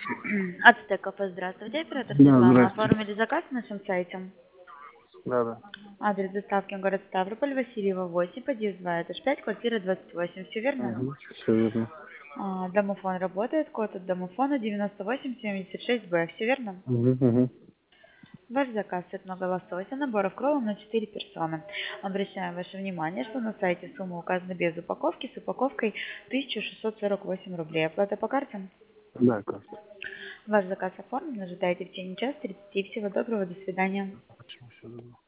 Ацтек кафе, здравствуйте, оператор Да, Светлана. здрасте. Оформили заказ на нашем сайте. Да, да. Адрес доставки город Ставрополь, Васильева, 8, подъезд 2, этаж 5, квартира 28. Все верно? Угу. Все верно. Домофон работает, код от домофона 9876Б. Все верно? Угу, угу. Ваш заказ цветного лосося, наборов кроллом на 4 персоны. Обращаем ваше внимание, что на сайте сумма указана без упаковки, с упаковкой 1648 рублей. Оплата по карте? Да, карта. Ваш заказ оформлен, ожидайте в течение часа 30. Всего доброго, до свидания. Почему все